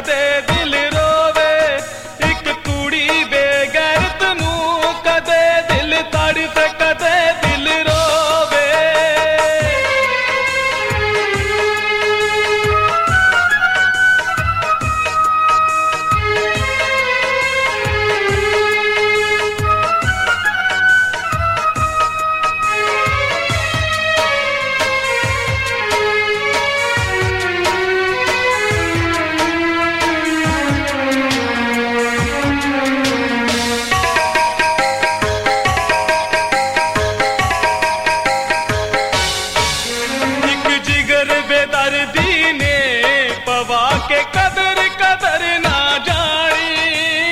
कदे दिल रोवे, एक कुड़ी बेगैरत नू कदे दिल तड़पे कदे दिल रोवे। बेदर्दी ने पवा के कदर कदर ना जानी,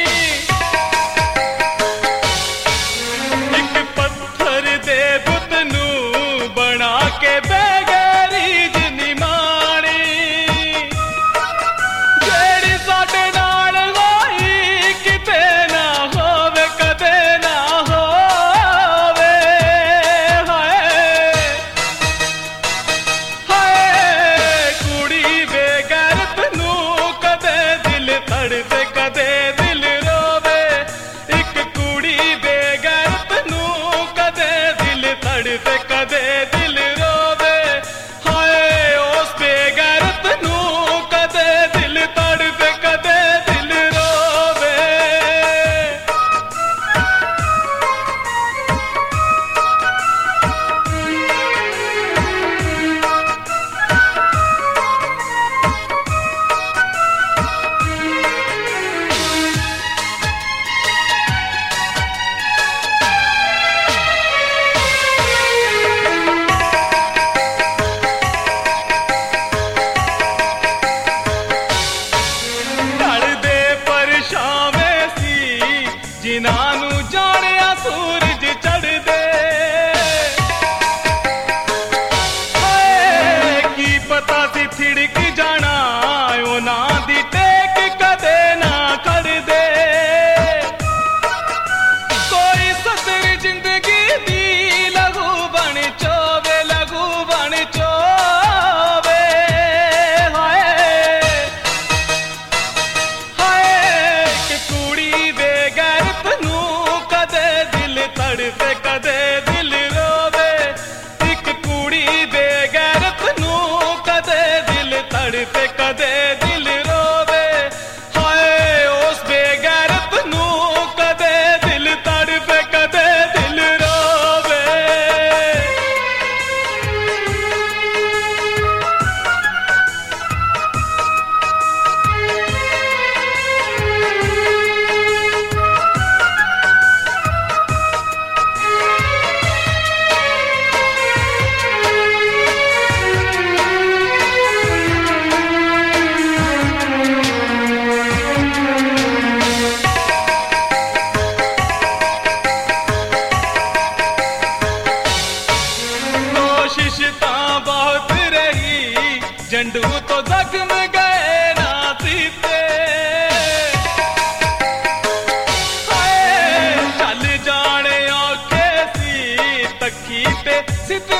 एक पत्थर दे बुत नू बना के बेगैरी जिनी मानी, जेड़ी साडे नाल होई किते ना होवे कदे ना होवे। तड़पे कदे दिल रोवे, एक कुड़ी बेगैरत नू कदे दिल तड़पे कदे दिल रोवे। हाय उस बेगैरत नू कदे दिल तड़पे कदे दिल रोवे। जिन्हां नू जानिया सूरज चढ़दे, की पता सी थिड़क जाना उन्हां दी टेक कदे ना खड़दे। कोई सदर जिंदगी दी लघु बन चोवे, लघु बन चोवे। हाय हाय कि कुड़ी बेगैरत नू कदे दिल तड़पे कदे दिल रोवे, एक कुड़ी बेगैरत नू कदे दिल तड़पे कदे दिल रोवे। हाय उस बेगैरत नू कदे दिल तड़पे कदे दिल रोवे। कोशिश तां बहुत रही, झंडू तो जख्म गए ना सीते। हाय चल जाने औखे सी तकी ते सित